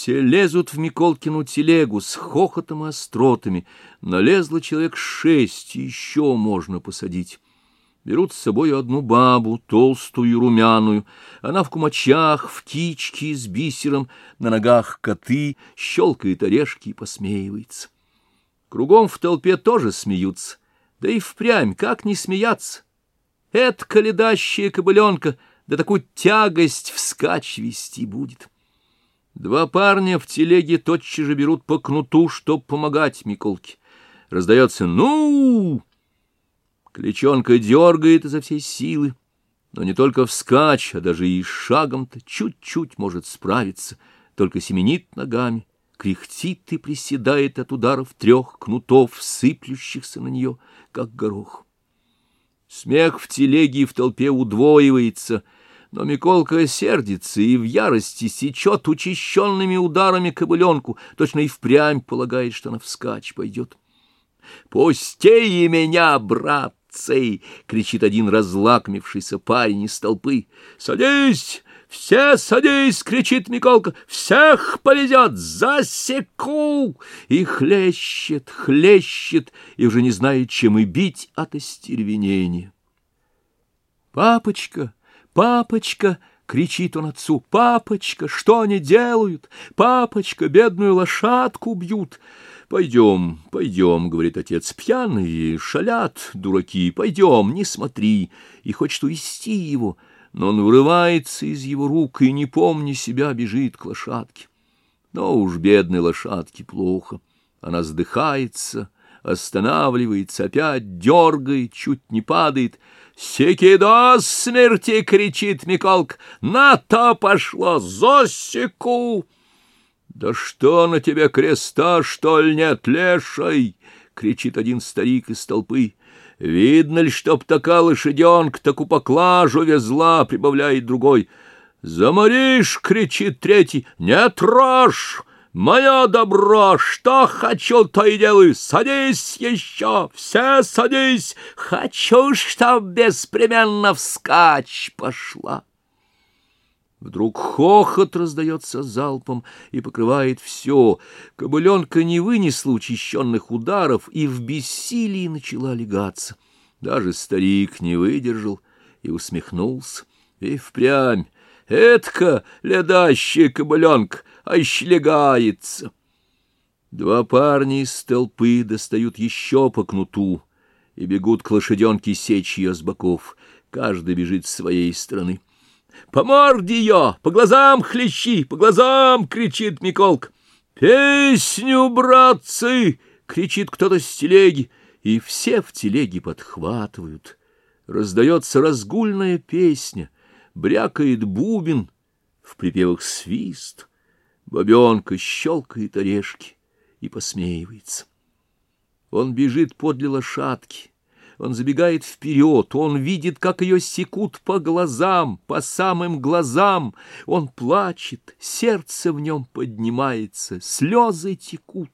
Все лезут в Миколкину телегу с хохотом и остротами. Налезло человек 6, и еще можно посадить. Берут с собой одну бабу, толстую и румяную. Она в кумачах, в кичке с бисером, на ногах коты, щелкает орешки и посмеивается. Кругом в толпе тоже смеются, да и впрямь, как не смеяться. Эта каледащая кобыленка, да такую тягость вскачь вести будет. 2 парня в телеге тотчас же берут по кнуту, чтоб помогать Миколке. Раздается «ну!». Клячонка дергает изо всей силы, но не только вскачь, а даже и шагом-то чуть-чуть может справиться, только семенит ногами, кряхтит и приседает от ударов 3 кнутов, сыплющихся на нее, как горох. Смех в телеге и в толпе удвоивается, но Миколка сердится и в ярости сечет учащенными ударами кобыленку, точно и впрямь полагает, что она вскачь пойдет. «Пусти меня, братцы!» — кричит один разлакмившийся парень из толпы. «Садись! Все садись!» — кричит Миколка. «Всех повезет! Засеку!» И хлещет, хлещет, и уже не знает, чем и бить от остервенения. «Папочка! Папочка!» — кричит он отцу. «Папочка! Что они делают? Папочка! Бедную лошадку бьют!» «Пойдем, пойдем», — говорит отец, — «пьяные, шалят, дураки, пойдем, не смотри». И хочет увести его, но он вырывается из его рук и, не помня себя, бежит к лошадке. Но уж бедной лошадке плохо. Она задыхается, останавливается, опять дергает, чуть не падает. «Секи до смерти!» — кричит Миколка. «На то пошло! Засеку!» «Да что на тебе, креста, что ли, нет, леший?» — кричит один старик из толпы. «Видно ли, чтоб такая лошаденка так у поклажу везла?» — прибавляет другой. «Заморишь!» — кричит третий. «Не трожь! Мое добро! Что хочу, то и делаю! Садись еще! Все садись! Хочу, чтоб беспременно вскачь пошла!» Вдруг хохот раздается залпом и покрывает все. Кобыленка не вынесла учащенных ударов и в бессилии начала легаться. Даже старик не выдержал и усмехнулся. И впрямь этка ледащая кобыленка, а еще легается. 2 парня из толпы достают еще по кнуту и бегут к лошаденке сечь ее с боков. Каждый бежит с своей стороны. «По морде ее! По глазам хлещи! По глазам!» — кричит Миколка. «Песню, братцы!» — кричит кто-то с телеги, и все в телеге подхватывают. Раздается разгульная песня, брякает бубен, в припевах свист. Бабенка щелкает орешки и посмеивается. Он бежит подле лошадки. Он забегает вперед, он видит, как ее секут по глазам, по самым глазам. Он плачет, сердце в нем поднимается, слезы текут.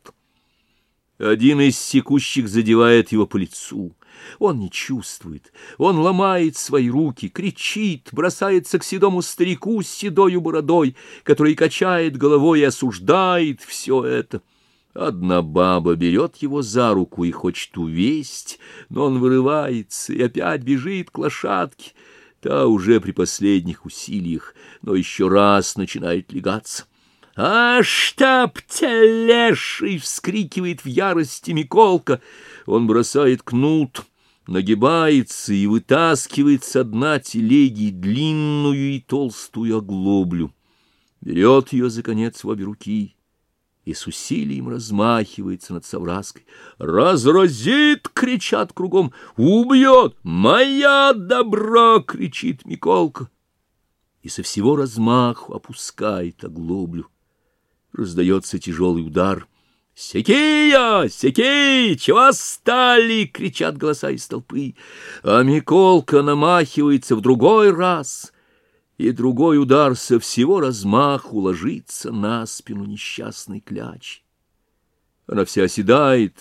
Один из секущих задевает его по лицу. Он не чувствует, он ломает свои руки, кричит, бросается к седому старику с седою бородой, который качает головой и осуждает все это. Одна баба берет его за руку и хочет увесть, но он вырывается и опять бежит к лошадке. Та уже при последних усилиях, но еще раз начинает легаться. «А чтоб те леший!» — вскрикивает в ярости Миколка. Он бросает кнут, нагибается и вытаскивает со дна телеги длинную и толстую оглоблю. Берет ее за конец в обе руки и с усилием размахивается над совраской. «Разразит!» — кричат кругом. «Убьет! Моя добро!» — кричит Миколка. И со всего размаху опускает оглоблю. Раздается тяжелый удар. «Секи ее! Секи! Чего стали?» — кричат голоса из толпы. А Миколка намахивается в другой раз, и другой удар со всего размаху ложится на спину несчастной клячи. Она вся оседает,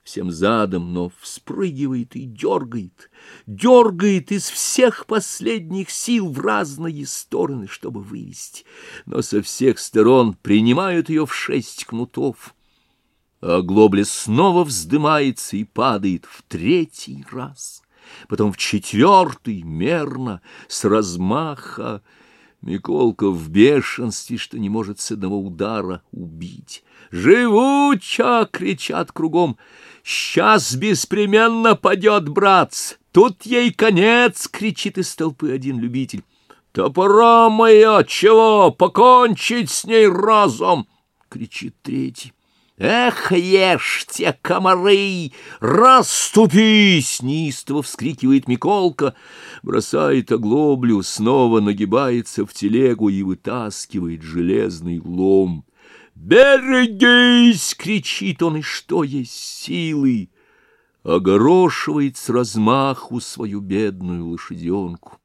всем задом, но вспрыгивает и дергает, дергает из всех последних сил в разные стороны, чтобы вывести, но со всех сторон принимают ее в 6 кнутов. А Глобля снова вздымается и падает в 3-й раз, потом в 4-й, мерно, с размаха. Миколка в бешенстве, что не может с одного удара убить. «Живуча!» — кричат кругом. «Сейчас беспременно падет, братц! Тут ей конец!» — кричит из толпы один любитель. «Топора моя! Чего? Покончить с ней разом!» — кричит третий. «Эх, ешьте, комары! Расступись!» — неистово вскрикивает Миколка, бросает оглоблю, снова нагибается в телегу и вытаскивает железный лом. «Берегись!» — кричит он, и что есть силы, огорошивает с размаху свою бедную лошаденку.